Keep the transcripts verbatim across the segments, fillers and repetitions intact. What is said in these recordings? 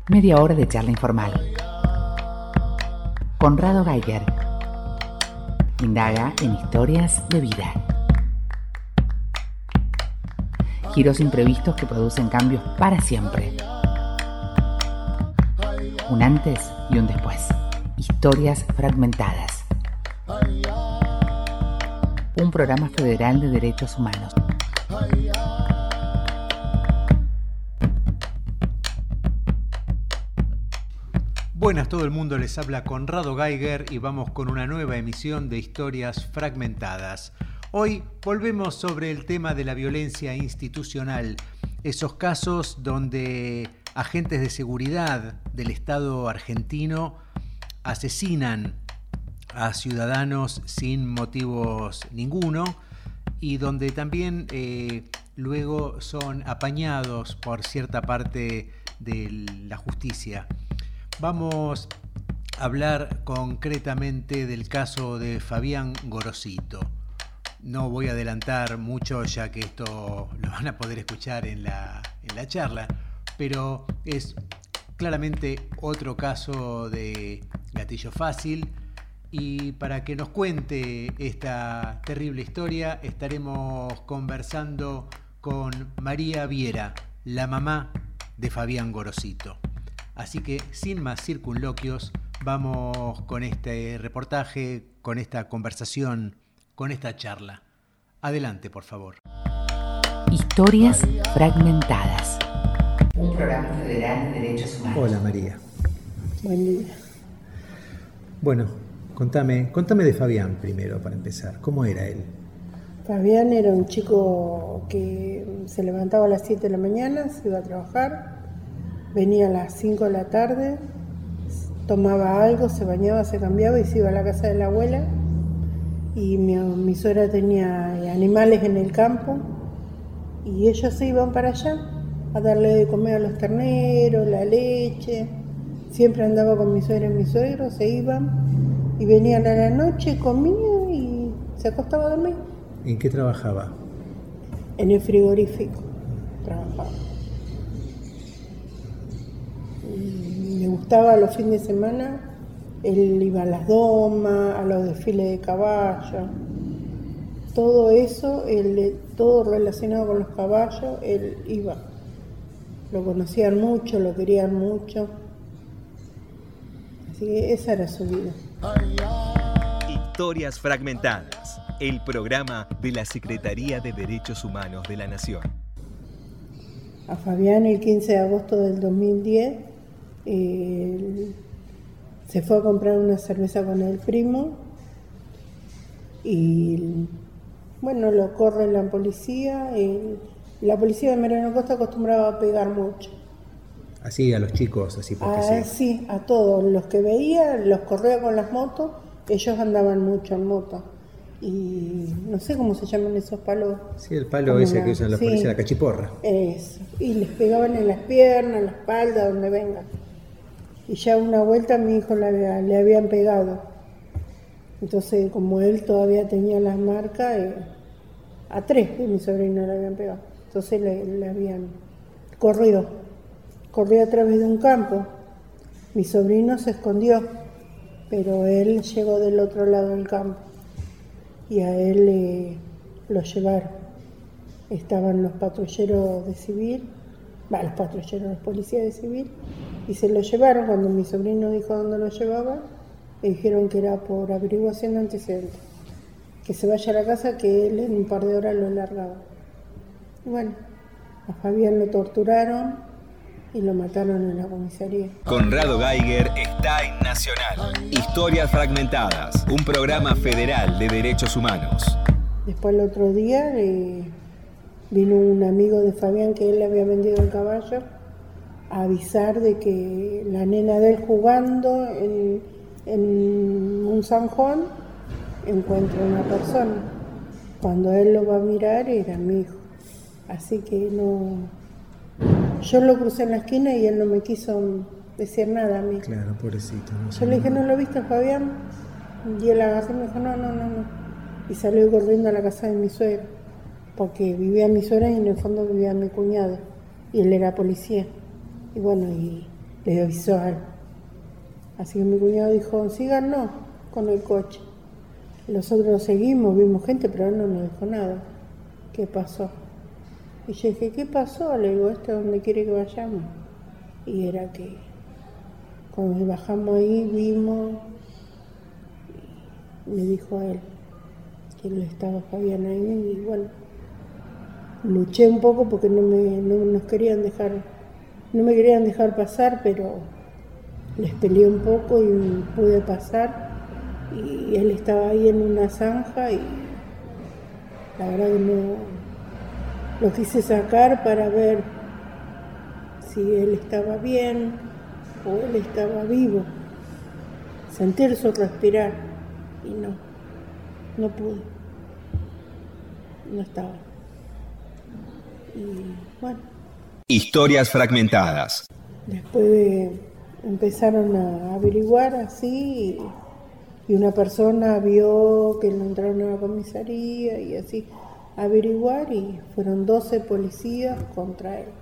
Media hora de charla informal. Conrado Geiger indaga en historias de vida. Giros imprevistos que producen cambios para siempre. Un antes y un después. Historias fragmentadas. Un programa federal de derechos humanos. Buenas todo el mundo, les habla Conrado Geiger y vamos con una nueva emisión de Historias Fragmentadas. Hoy volvemos sobre el tema de la violencia institucional, esos casos donde agentes de seguridad del Estado argentino asesinan a ciudadanos sin motivos ninguno y donde también eh, luego son apañados por cierta parte de la justicia. Vamos a hablar concretamente del caso de Fabián Gorosito. No voy a adelantar mucho ya que esto lo van a poder escuchar en la, en la charla, pero es claramente otro caso de gatillo fácil. Y para que nos cuente esta terrible historia estaremos conversando con María Viera, la mamá de Fabián Gorosito. Así que, sin más circunloquios, vamos con este reportaje, con esta conversación, con esta charla. Adelante, por favor. Historias fragmentadas. Un programa federal de derechos humanos. Hola, María. Buen día. Bueno, contame, contame de Fabián primero, para empezar. ¿Cómo era él? Fabián era un chico que se levantaba a las siete de la mañana, se iba a trabajar. Venía a las cinco de la tarde, tomaba algo, se bañaba, se cambiaba y se iba a la casa de la abuela. Y mi, mi suegra tenía animales en el campo y ellos se iban para allá a darle de comer a los terneros, la leche. Siempre andaba con mi suegra y mi suegro, se iban y venían a la noche, comían y se acostaba a dormir. ¿En qué trabajaba? En el frigorífico trabajaba. Le gustaba los fines de semana, él iba a las domas, a los desfiles de caballo, todo eso, él, todo relacionado con los caballos, él iba. Lo conocían mucho, lo querían mucho, así que esa era su vida. Historias Fragmentadas, el programa de la Secretaría de Derechos Humanos de la Nación. A Fabián el quince de agosto del dos mil diez eh, se fue a comprar una cerveza con el primo y bueno, lo corre la policía. Y la policía de Mariano Costa acostumbraba a pegar mucho. Así a los chicos, así porque ah, sí. Sí, a todos los que veía, los corría con las motos, ellos andaban mucho en moto. Y no sé cómo se llaman esos palos. Sí, el palo ese la, que usan los sí, policías, la cachiporra. Eso. Y les pegaban en las piernas, en la espalda, donde venga. Y ya una vuelta a mi hijo la, le habían pegado. Entonces, como él todavía tenía las marcas, eh, a tres de mi sobrino le habían pegado. Entonces le, le habían corrido. Corrió a través de un campo. Mi sobrino se escondió, pero él llegó del otro lado del campo. Y a él eh, lo llevaron. Estaban los patrulleros de civil, va, los patrulleros, los policías de civil, y se lo llevaron. Cuando mi sobrino dijo dónde lo llevaba, le dijeron que era por averiguación de antecedentes, que se vaya a la casa, que él en un par de horas lo largaba. Y bueno, a Fabián lo torturaron y lo mataron en la comisaría. Conrado Geiger está en Nacional. Historias Fragmentadas, un programa federal de derechos humanos. Después el otro día eh, vino un amigo de Fabián que él le había vendido el caballo a avisar de que la nena de él jugando en, en un zanjón encuentra una persona. Cuando él lo va a mirar era mi hijo. Así que no... Yo lo crucé en la esquina y él no me quiso decir nada a mí. Claro, pobrecito. No Yo le dije, ¿no lo viste, Fabián? Y él agarró y me dijo, no, no, no, no. Y salió corriendo a la casa de mi suegra, porque vivía mi suegra y en el fondo vivía mi cuñado. Y él era policía. Y bueno, y le avisó a él. Así que mi cuñado dijo, síganos con el coche. Nosotros seguimos, vimos gente, pero él no nos dijo nada. ¿Qué pasó? Y yo dije, ¿qué pasó? Le digo, ¿esto es donde quiere que vayamos? Y era que cuando bajamos ahí, vimos, me dijo a él que él estaba Fabián ahí, y bueno, luché un poco porque no me no nos querían dejar, no me querían dejar pasar, pero les peleé un poco y pude pasar, y él estaba ahí en una zanja y la verdad que no lo quise sacar para ver si él estaba bien o él estaba vivo, sentir su respirar, y no, no pude, no estaba. Y bueno. Historias fragmentadas. Después de, empezaron a averiguar así, y, y una persona vio que lo entraron a la comisaría y así, averiguar, y fueron doce policías contra él.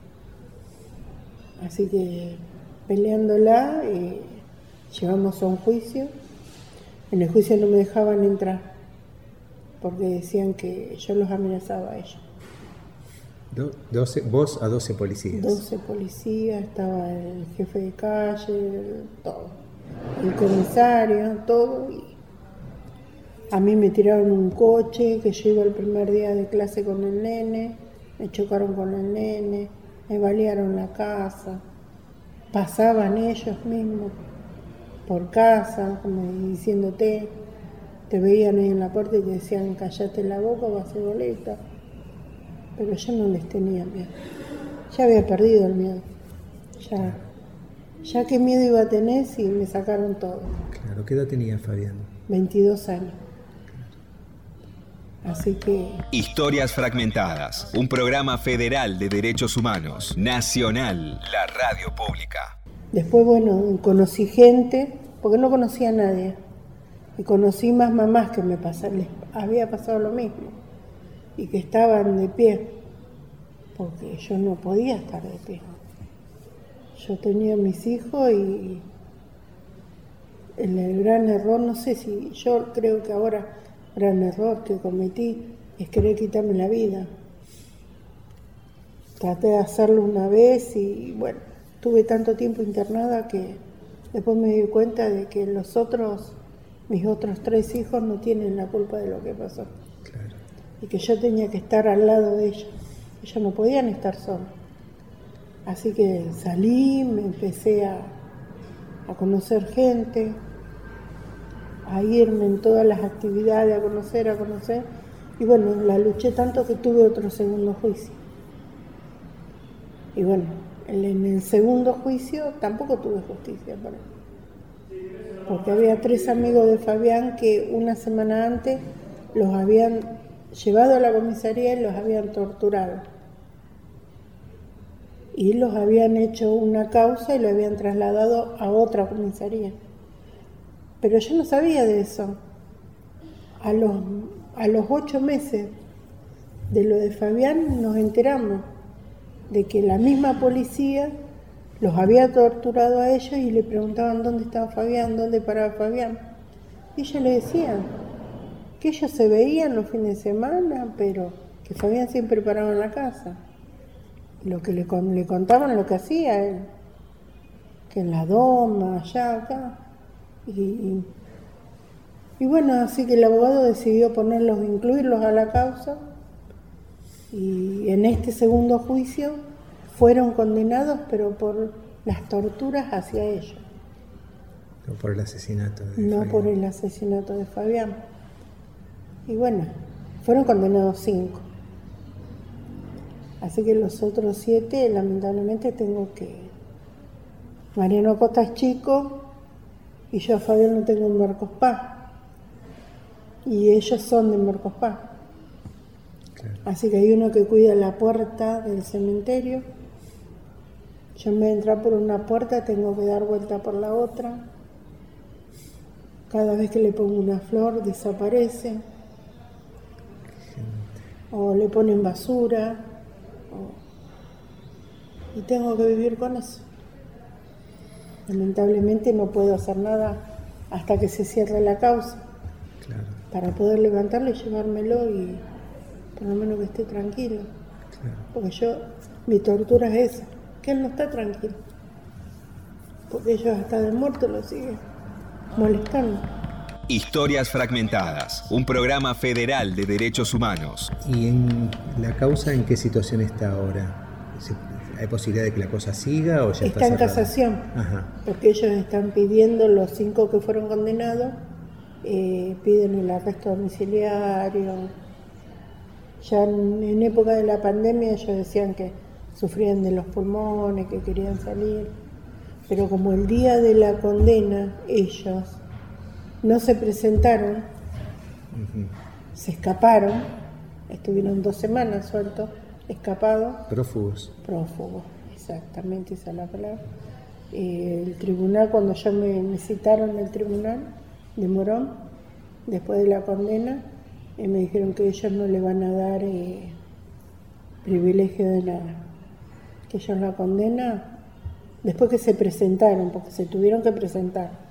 Así que peleándola, eh, llegamos a un juicio. En el juicio no me dejaban entrar porque decían que yo los amenazaba a ellos. Do, doce, vos a doce policías. doce policías, estaba el jefe de calle, el, todo. El comisario, todo. Y a mí me tiraron un coche, que yo iba el primer día de clase con el nene, me chocaron con el nene, me balearon la casa, pasaban ellos mismos por casa, como diciéndote, te veían ahí en la puerta y te decían, cállate la boca, vas a ser boleta. Pero yo no les tenía miedo, ya había perdido el miedo, ya, ya qué miedo iba a tener si me sacaron todo. Claro, ¿qué edad tenía Fabián? veintidós años. Así que... Historias fragmentadas, un programa federal de derechos humanos, nacional, la radio pública. Después, bueno, conocí gente, porque no conocía a nadie, y conocí más mamás que me pasaron, les había pasado lo mismo, y que estaban de pie, porque yo no podía estar de pie. Yo tenía a mis hijos y el, el gran error, no sé si, yo creo que ahora el gran error que cometí es querer quitarme la vida. Traté de hacerlo una vez y bueno, tuve tanto tiempo internada que después me di cuenta de que los otros, mis otros tres hijos no tienen la culpa de lo que pasó. Claro. Y que yo tenía que estar al lado de ellos. Ellos no podían estar solos. Así que salí, me empecé a, a conocer gente, a irme en todas las actividades, a conocer, a conocer. Y bueno, la luché tanto que tuve otro segundo juicio. Y bueno, en el segundo juicio tampoco tuve justicia para él. Porque había tres amigos de Fabián que una semana antes los habían llevado a la comisaría y los habían torturado. Y los habían hecho una causa y lo habían trasladado a otra comisaría. Pero yo no sabía de eso. A los, a los ocho meses de lo de Fabián nos enteramos de que la misma policía los había torturado a ellos y le preguntaban dónde estaba Fabián, dónde paraba Fabián. Y ellos le decían que ellos se veían los fines de semana, pero que Fabián siempre paraba en la casa. Lo que le, le contaban lo que hacía él, que en la doma, allá, acá. Y, y bueno, así que el abogado decidió ponerlos, incluirlos a la causa, y en este segundo juicio fueron condenados, pero por las torturas hacia ellos. No por el asesinato de No Fabián. por el asesinato de Fabián. Y bueno, fueron condenados cinco. Así que los otros siete, lamentablemente, tengo que... Mariano Acosta es chico y yo a Fabián lo tengo en Marcos Paz. Y ellos son de Marcos Paz. Claro. Así que hay uno que cuida la puerta del cementerio. Yo en vez de entrar por una puerta tengo que dar vuelta por la otra. Cada vez que le pongo una flor desaparece. O le ponen basura. O... Y tengo que vivir con eso. Lamentablemente no puedo hacer nada hasta que se cierre la causa. Claro. Para poder levantarlo y llevármelo y por lo menos que esté tranquilo. Claro. Porque yo, mi tortura es esa, que él no está tranquilo. Porque ellos hasta de muerto lo siguen molestando. Historias Fragmentadas, un programa federal de derechos humanos. ¿Y en la causa en qué situación está ahora? ¿Hay posibilidad de que la cosa siga o ya está Está en cerrada? casación, Ajá. porque ellos están pidiendo, los cinco que fueron condenados, eh, piden el arresto domiciliario. Ya en, en época de la pandemia ellos decían que sufrían de los pulmones, que querían salir, pero como el día de la condena ellos no se presentaron, Uh-huh. se escaparon, estuvieron dos semanas sueltos, escapados. Prófugos. Prófugos, exactamente esa es la palabra. Eh, el tribunal, cuando ya me, me citaron el tribunal de Morón, después de la condena, eh, me dijeron que ellos no le van a dar eh, privilegio de nada. Que ellos la condena, después que se presentaron, porque se tuvieron que presentar.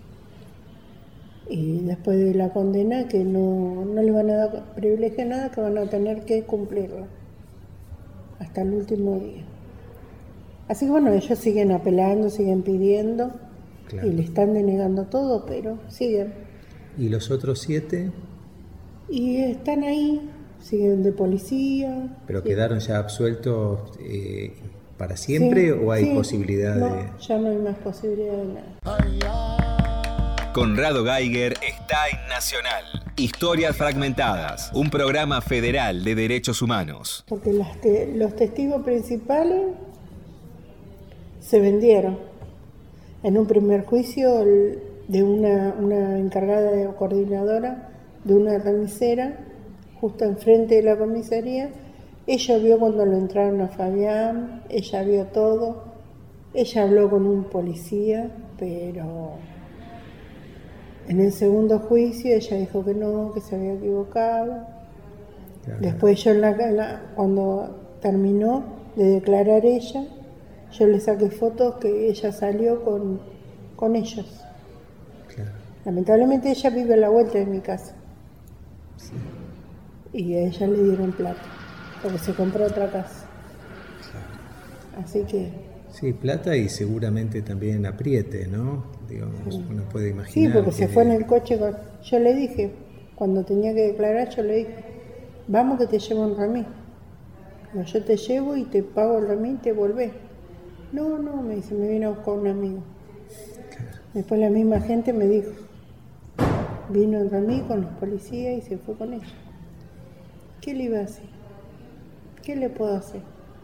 Y después de la condena, que no, no le van a dar privilegio de nada, que van a tener que cumplirla hasta el último día. Así que bueno, ellos siguen apelando, siguen pidiendo, claro, y le están denegando todo, pero siguen. ¿Y los otros siete? Y están ahí, siguen de policía. ¿Pero sí. quedaron ya absueltos eh, para siempre sí, o hay sí. posibilidad no, de...? Ya no hay más posibilidad de nada. Conrado Geiger está en Nacional. Historias Fragmentadas, un programa federal de derechos humanos. Porque las te- los testigos principales se vendieron. En un primer juicio el, de una, una encargada de, o coordinadora de una remisera, justo enfrente de la comisaría, ella vio cuando lo entraron a Fabián, ella vio todo, ella habló con un policía, pero... En el segundo juicio ella dijo que no, que se había equivocado. Claro. Después yo en la, en la, cuando terminó de declarar ella, yo le saqué fotos que ella salió con, con ellos. Claro. Lamentablemente ella vive a la vuelta de mi casa. Sí. Y a ella le dieron plata, porque se compró otra casa. Claro. Así que... Sí, plata y seguramente también apriete, ¿no? Digamos, sí. Uno puede imaginar. Sí, porque que... se fue en el coche. Con... Yo le dije, cuando tenía que declarar, yo le dije, vamos que te llevo un remis. No, yo te llevo y te pago el remis y te volvés. No, no, me dice, me vino a buscar un amigo. Claro. Después la misma gente me dijo, vino el remis con los policías y se fue con ellos. ¿Qué le iba a hacer? ¿Qué le puedo hacer?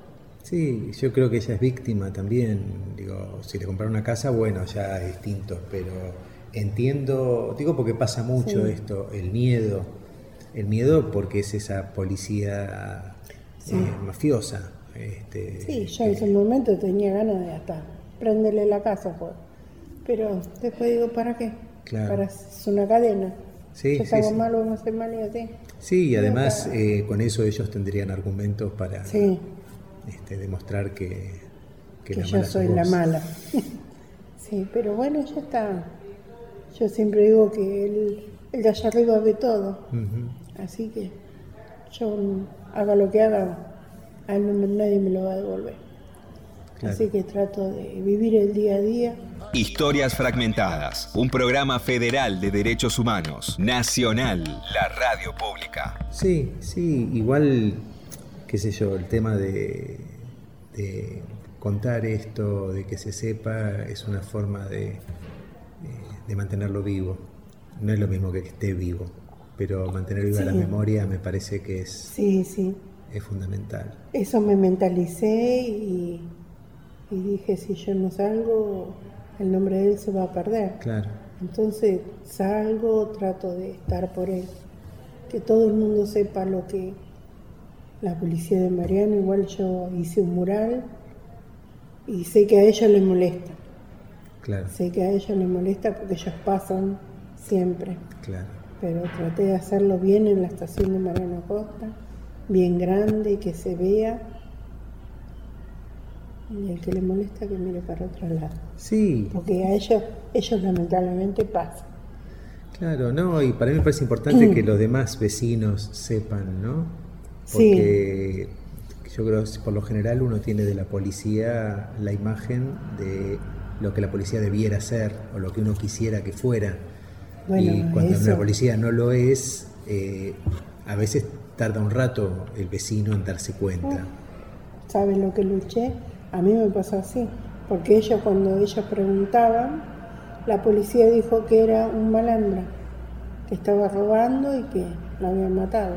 Sí, yo creo que ella es víctima también. Digo, si le compraron una casa, bueno, ya es distinto, pero entiendo, digo porque pasa mucho sí. esto, el miedo, el miedo porque es esa policía sí. eh, mafiosa. Este, sí, yo en ese momento tenía ganas de hasta prenderle la casa, pues. Pero después digo, ¿para qué? Claro. Para es una cadena. Sí, yo sí, hago sí. mal, vamos a hacer mal y así. Sí, y además eh, con eso ellos tendrían argumentos para... Sí. Este, demostrar que, que, que la yo mala soy la mala. Sí, pero bueno, ya está. Yo siempre digo que el, el de allá arriba ve todo. Uh-huh. Así que yo haga lo que haga, a él no, nadie me lo va a devolver. Claro. Así que trato de vivir el día a día. Historias Fragmentadas, un programa federal de derechos humanos, Nacional, la radio pública. Sí, sí, igual... qué sé yo, el tema de, de contar esto, de que se sepa, es una forma de, de mantenerlo vivo. No es lo mismo que que esté vivo, pero mantener viva sí. la memoria me parece que es, sí, sí. es fundamental. Eso me mentalicé y, y dije, si yo no salgo, el nombre de él se va a perder. Claro. Entonces salgo, trato de estar por él, que todo el mundo sepa lo que... La policía de Mariano, igual yo hice un mural y sé que a ellos les molesta. Claro. Sé que a ellos les molesta porque ellos pasan siempre. Claro. Pero traté de hacerlo bien en la estación de Mariano Costa, bien grande y que se vea. Y el que le molesta que mire para otro lado. Sí. Porque a ellos, ellos lamentablemente pasan. Claro, no, y para mí me parece importante que los demás vecinos sepan, ¿no? Porque sí. Yo creo que por lo general uno tiene de la policía la imagen de lo que la policía debiera ser o lo que uno quisiera que fuera. Bueno, y cuando eso. La policía no lo es, eh, a veces tarda un rato el vecino en darse cuenta. ¿Sabes lo que luché? A mí me pasó así, porque ellos cuando ellos preguntaban, la policía dijo que era un malandro, que estaba robando y que lo habían matado.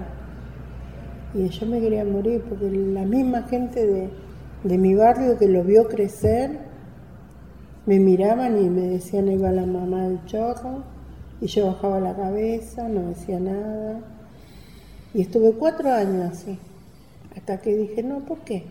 Y yo me quería morir, porque la misma gente de, de mi barrio que lo vio crecer, me miraban y me decían, ahí va la mamá del chorro, y yo bajaba la cabeza, no decía nada. Y estuve cuatro años así, hasta que dije, no, ¿por qué?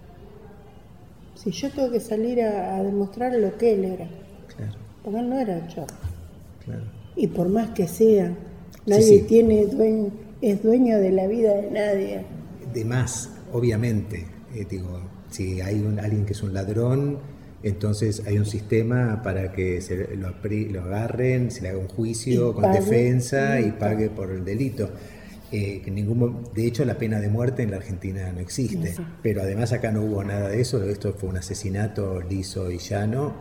Si yo tengo que salir a, a demostrar lo que él era. Claro. Porque él no era el chorro. Claro. Y por más que sea, nadie sí, sí. tiene dueño, es dueño de la vida de nadie. De más, obviamente. Eh, digo, si hay un, alguien que es un ladrón, entonces hay un sistema para que se lo, lo agarren, se le haga un juicio y con pague, defensa y pague por el delito. Eh, que ningún, de hecho la pena de muerte en la Argentina no existe, sí. Pero además acá no hubo nada de eso, esto fue un asesinato liso y llano,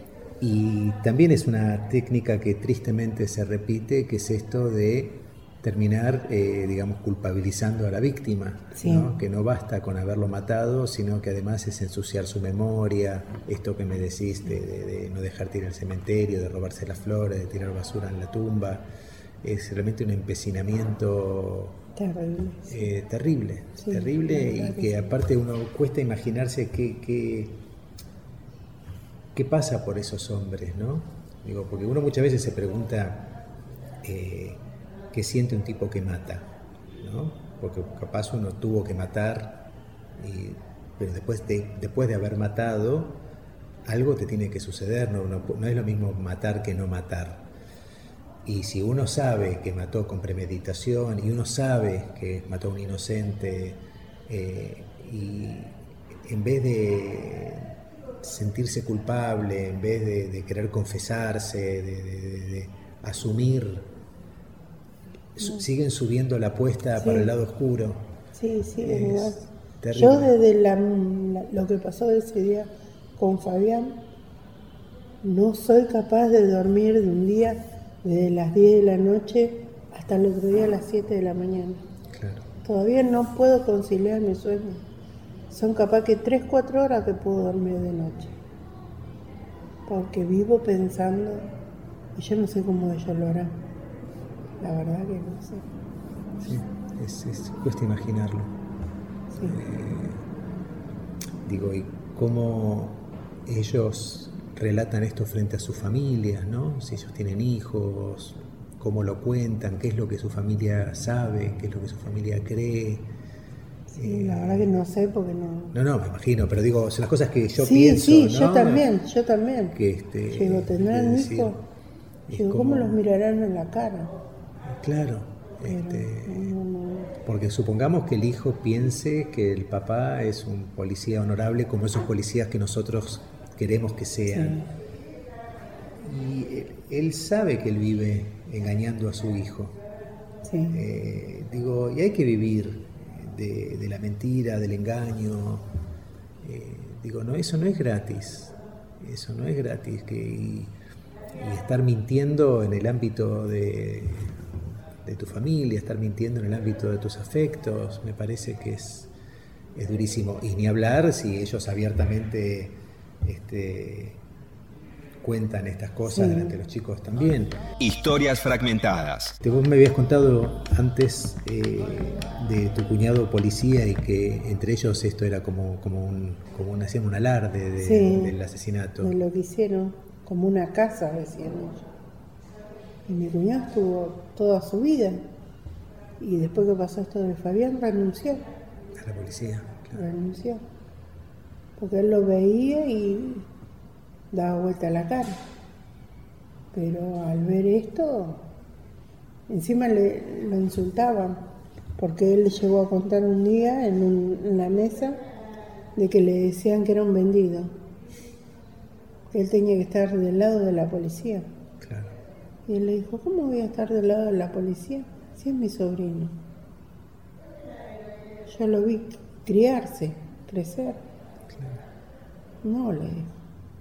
y también es una técnica que tristemente se repite, que es esto de terminar, eh, digamos, culpabilizando a la víctima, sí. ¿No? Que no basta con haberlo matado, sino que además es ensuciar su memoria, esto que me decís de, de, de no dejarte ir al cementerio, de robarse las flores, de tirar basura en la tumba. Es realmente un empecinamiento terrible, eh, terrible, sí, terrible y que aparte uno cuesta imaginarse qué, qué, qué pasa por esos hombres, ¿no? Digo, porque uno muchas veces se pregunta eh, qué siente un tipo que mata, ¿no? Porque capaz uno tuvo que matar, y, pero después de, después de haber matado, algo te tiene que suceder, no, no, no es lo mismo matar que no matar. Y si uno sabe que mató con premeditación y uno sabe que mató a un inocente, eh, y en vez de sentirse culpable, en vez de, de querer confesarse, de, de, de, de asumir, su, siguen subiendo la apuesta sí. Para el lado oscuro. Sí, sí, es verdad. Terrible. Yo desde la, la, lo que pasó ese día con Fabián, no soy capaz de dormir de un día desde las diez de la noche hasta el otro día a las siete de la mañana. Claro. Todavía no puedo conciliar mi sueño. Son capaz que tres, cuatro horas que puedo dormir de noche. Porque vivo pensando, y yo no sé cómo ellos lo harán. La verdad que no sé. Sí, es, es cuesta imaginarlo. Sí. Eh, digo, y cómo ellos relatan esto frente a sus familias, ¿no? Si ellos tienen hijos, cómo lo cuentan, qué es lo que su familia sabe, qué es lo que su familia cree. Sí, eh, la verdad que no sé porque no... No, no, me imagino, pero digo, son las cosas que yo sí, pienso, sí, ¿no? Sí, yo también, yo también. Que este, Digo, ¿tendrán hijos? Digo, ¿cómo los mirarán en la cara? Claro, pero, este, no, no. Porque supongamos que el hijo piense que el papá es un policía honorable como esos policías que nosotros queremos que sean. Sí. Y él, él sabe que él vive engañando a su hijo. Sí. Eh, digo, y hay que vivir de, de la mentira, del engaño. Eh, digo, no, eso no es gratis. Eso no es gratis. Que, y, y estar mintiendo en el ámbito de, de tu familia, estar mintiendo en el ámbito de tus afectos, me parece que es, es durísimo. Y ni hablar si ellos abiertamente Este, cuentan estas cosas sí. Delante de los chicos también. Historias fragmentadas. Vos me habías contado antes eh, de tu cuñado policía y que entre ellos esto era como, como un, como un, hacían un alarde de, sí, del asesinato. De lo que hicieron, como una casa, decían ellos. Y mi cuñado estuvo toda su vida. Y después que pasó esto de Fabián, renunció. A la policía, claro. Renunció. Porque él lo veía y daba vuelta a la cara. Pero al ver esto, encima le, lo insultaban, porque él llegó a contar un día en, un, en la mesa de que le decían que era un vendido. Él tenía que estar del lado de la policía. Claro. Y él le dijo, ¿cómo voy a estar del lado de la policía si es mi sobrino? Yo lo vi criarse, crecer. Claro. No, le dijo.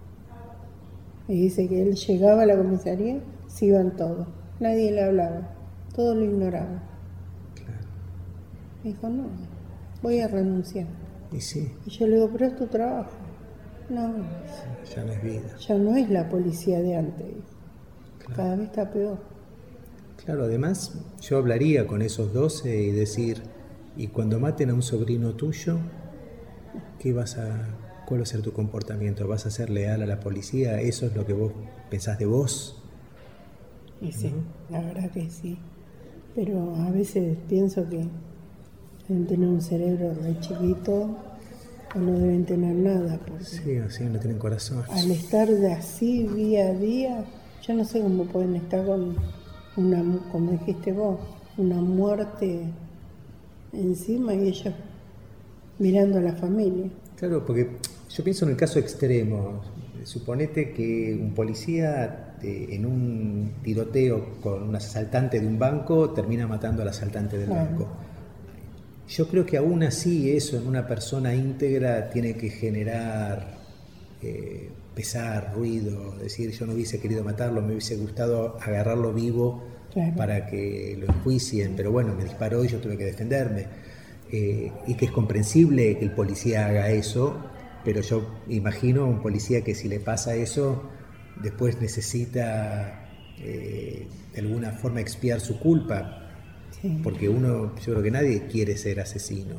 Y dice que él llegaba a la comisaría, se iban todos. Nadie le hablaba, todos lo ignoraban. Claro. Me dijo, no, voy a renunciar. Y sí. Y yo le digo, pero es tu trabajo. No, ya no es vida. Ya no es la policía de antes. Claro. Cada vez está peor. Claro, además yo hablaría con esos doce y decir, y cuando maten a un sobrino tuyo, ¿qué vas a, cuál va a ser tu comportamiento? ¿Vas a ser leal a la policía? ¿Eso es lo que vos pensás de vos? Y sí, ¿no? La verdad que sí. Pero a veces pienso que deben tener un cerebro re chiquito o no deben tener nada. Porque sí, o sí, no tienen corazón. Al estar de así día a día, yo no sé cómo pueden estar con una, como dijiste vos, una muerte encima y ellos mirando a la familia. Claro, porque yo pienso en el caso extremo. Suponete que un policía de, en un tiroteo con un asaltante de un banco termina matando al asaltante del claro. banco. Yo creo que aún así eso en una persona íntegra tiene que generar eh, pesar, ruido, decir yo no hubiese querido matarlo, me hubiese gustado agarrarlo vivo claro. para que lo enjuicien, pero bueno, me disparó y yo tuve que defenderme. Eh, y que es comprensible que el policía haga eso, pero yo imagino a un policía que si le pasa eso, después necesita eh, de alguna forma expiar su culpa. Sí. Porque uno, yo creo que nadie quiere ser asesino,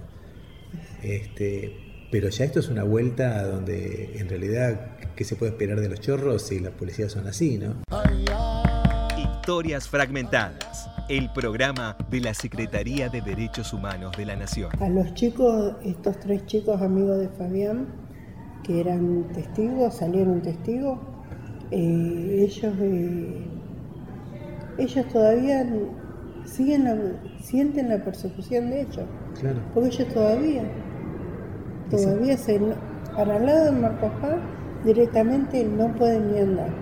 este, pero ya esto es una vuelta donde en realidad ¿qué se puede esperar de los chorros si las policías son así, no? Historias Fragmentadas, el programa de la Secretaría de Derechos Humanos de la Nación. A los chicos, estos tres chicos amigos de Fabián, que eran testigos, salieron testigos, eh, ellos, eh, ellos todavía siguen la, sienten la persecución de ellos, claro. porque ellos todavía, todavía sí. se, para el lado de Marcos Paz directamente no pueden ni andar,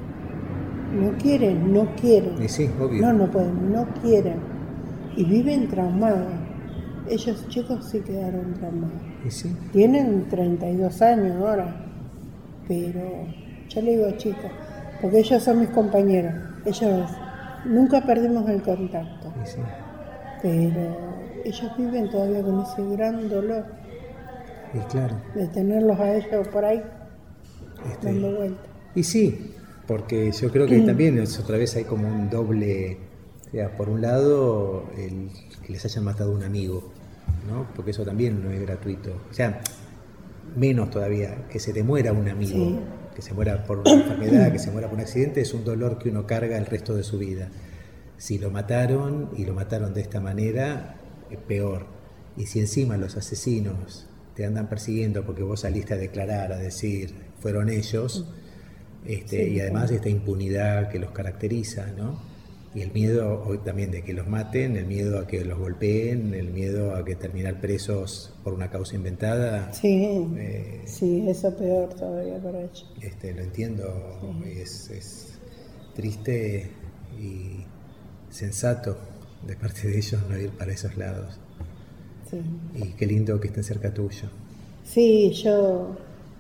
no quieren, no quieren, y sí, obvio. no, no pueden, no quieren, y viven traumados, ellos chicos sí quedaron traumados, y sí. tienen treinta y dos años ahora, pero yo le digo chicos, porque ellos son mis compañeros, ellos nunca perdimos el contacto, sí. pero ellos viven todavía con ese gran dolor y claro. de tenerlos a ellos por ahí este, dando vuelta. Y sí, porque yo creo que también es, otra vez hay como un doble, o sea, por un lado el que les hayan matado a un amigo, ¿no? Porque eso también no es gratuito, o sea, menos todavía que se te muera un amigo. Sí. Que se muera por una enfermedad, que se muera por un accidente, es un dolor que uno carga el resto de su vida. Si lo mataron, y lo mataron de esta manera, es peor. Y si encima los asesinos te andan persiguiendo porque vos saliste a declarar, a decir, fueron ellos, este, sí, y además esta impunidad que los caracteriza, ¿no? Y el miedo hoy también de que los maten, el miedo a que los golpeen, el miedo a que terminar presos por una causa inventada. Sí, eh, sí, eso peor todavía para ellos. Este, lo entiendo, sí. es, es triste y sensato de parte de ellos no ir para esos lados. Sí. Y qué lindo que estén cerca tuyo. Sí, yo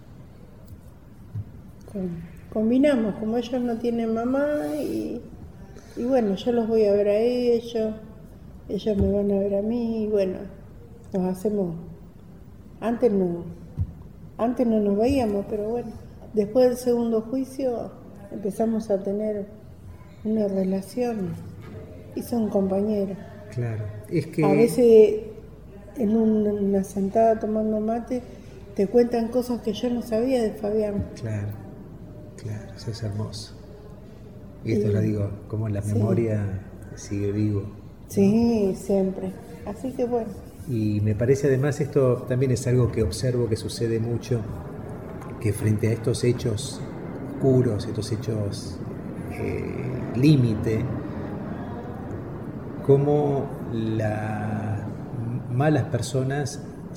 combinamos, como ellos no tienen mamá y... Y bueno, yo los voy a ver a ellos, ellos me van a ver a mí, y bueno, nos hacemos, antes no, antes no nos veíamos, pero bueno, después del segundo juicio empezamos a tener una relación y son compañeros. Claro, es que... A veces en una sentada tomando mate te cuentan cosas que yo no sabía de Fabián. Claro, claro, eso es hermoso. Y esto sí. Lo digo, como la memoria sí. sigue vivo, ¿no? Sí, siempre. Así que bueno. Y me parece además esto también es algo que observo que sucede mucho, que frente a estos hechos oscuros, estos hechos eh, límite, como las malas personas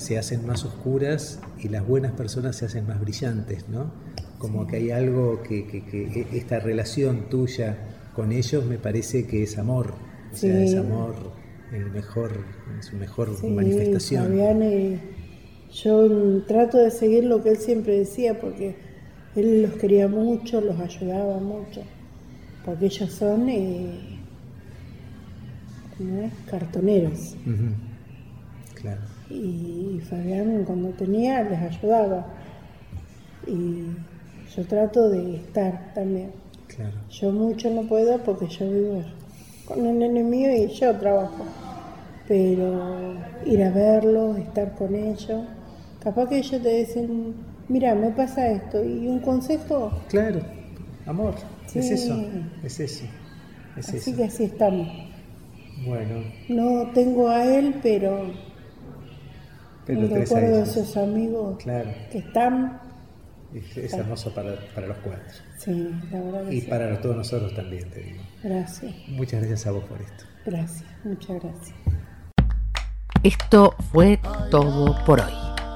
se hacen más oscuras y las buenas personas se hacen más brillantes, ¿no? Como sí. que hay algo que, que, que esta relación tuya con ellos me parece que es amor, o sí. sea, es amor, el mejor, su mejor sí, manifestación. Fabián, eh, yo trato de seguir lo que él siempre decía, porque él los quería mucho, los ayudaba mucho, porque ellos son eh, ¿cómo es? Cartoneros. Uh-huh. Claro. Y, y Fabián cuando tenía les ayudaba. Y yo trato de estar también. Claro. Yo mucho no puedo porque yo vivo con el nene mío y yo trabajo. Pero ir a verlos, estar con ellos. Capaz que ellos te dicen, mira, me pasa esto. ¿Y un consejo? Claro, amor. Sí. Es eso, es eso. Es así eso. que así estamos. Bueno. No tengo a él, pero, pero me recuerdo de esos amigos claro. que están. Es, es hermoso para, para los cuatro. Sí, la verdad que y sí. para todos nosotros también, te digo. Gracias. Muchas gracias a vos por esto. Gracias, muchas gracias. Esto fue todo por hoy.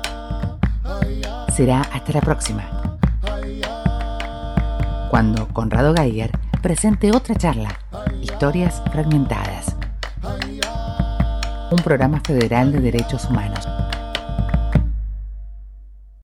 Será hasta la próxima, cuando Conrado Geiger presente otra charla, Historias Fragmentadas, un programa federal de derechos humanos.